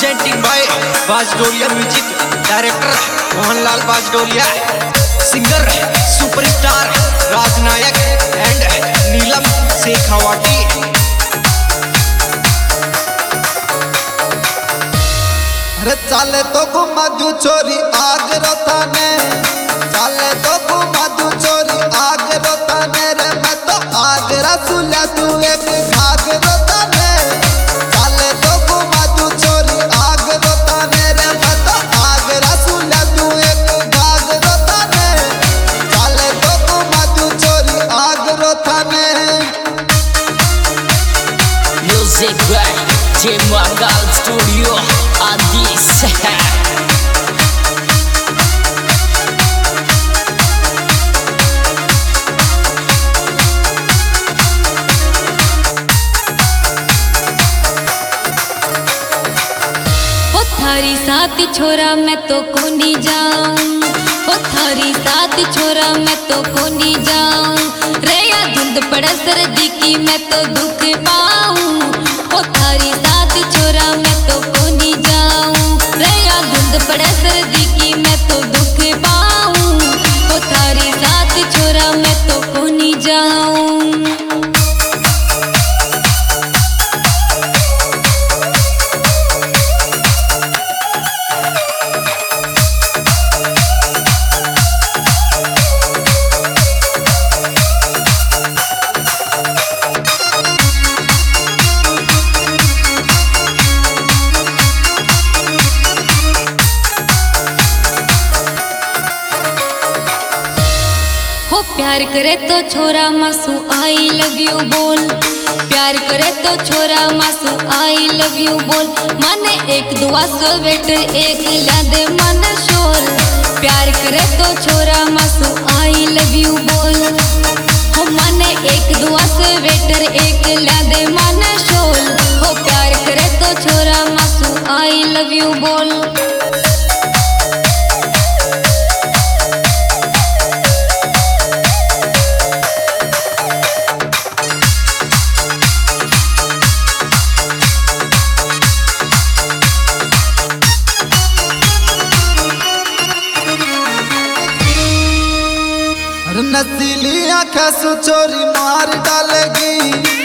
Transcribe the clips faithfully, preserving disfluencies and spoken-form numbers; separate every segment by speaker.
Speaker 1: presenting by Bajdolia Music, Director Mohanlal Bajdolia, Singer Superstar Raj Nayak and Neelam Sekhawati.
Speaker 2: अरे चाले तो घुमादू चोरी आग रोताने, चाले तो घुमादू चोरी आग रोताने रे मैं तो आग रसूला तू एक भाग रोताने। चाले तो घुमादू चोरी आग रोताने रे मैं तो आग रसूला तू एक भाग रोताने। चाले तो घुमादू चोरी आग रोताने।
Speaker 3: Music by J Mangal Studio Adis.
Speaker 4: थारी साथ छोरा मैं तो कोनी जाऊं, ओ थारी साथ छोरा मैं तो कोनी जाऊं। रेया धुंध पड़े सर्दी की मैं तो दुख पाऊं, ओ थारी साथ छोरा मैं तो कोनी जाऊं। रेया धुंध पड़े सर्दी की मैं तो दुख पाऊं, ओ थारी साथ छोरा मैं तो कोनी जाऊं। प्यार करे तो छोरा मासू आई लव यू बोल, प्यार करे तो छोरा मासू आई लव यू बोल। माने एक दुआ सो वेटर एक लादे मन शोर, प्यार करे तो छोरा मासू आई लव यू बोल। हो माने एक दुआ सो वेटर एक लादे मन शोर, हो प्यार करे तो छोरा मासू आई लव यू बोल।
Speaker 2: नसीली आँखें सु चोरी मार डालेगी,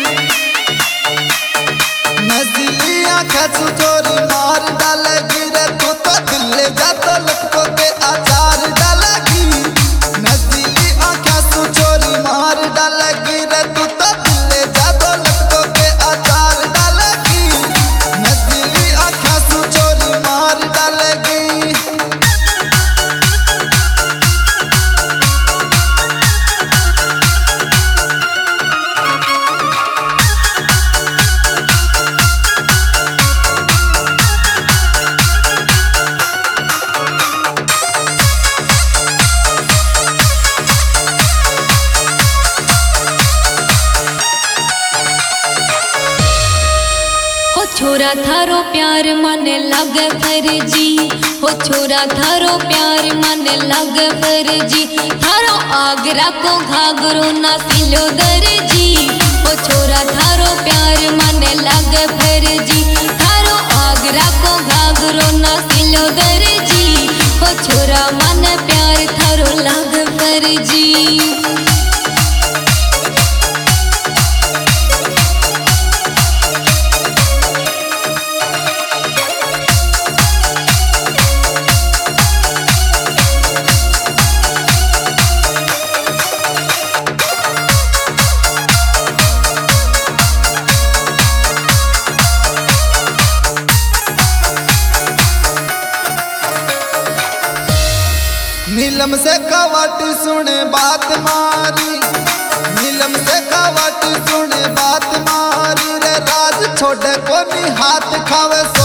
Speaker 2: नसीली आँखें सु चोरी मार डालेगी रे तू तो दिल ले जा तो लटकों के आचार डालेगी। नसीली आँखें सु चोरी मार डालेगी रे तू तो दिल ले जा तो लटकों के आचार डालेगी। नसीली आँखें सु चोरी मार डालेगी।
Speaker 4: छोरा थारो प्यार मन लग फर्जी, हो छोरा थारो प्यार मन लग फर्जी। थारो आगरा को घाघरो ना सिलो दर्जी, हो छोरा थारो प्यार मन लग फर्जी। थारो आगरा को घाघरो ना सिलो दर्जी, हो छोरा मन प्यार थारो लग फर्जी।
Speaker 2: नीलम से कवाटी सुने बात मारी, नीलम से कवाटी सुने बात मारी रे राज छोड़े को नहीं हाथ खावे।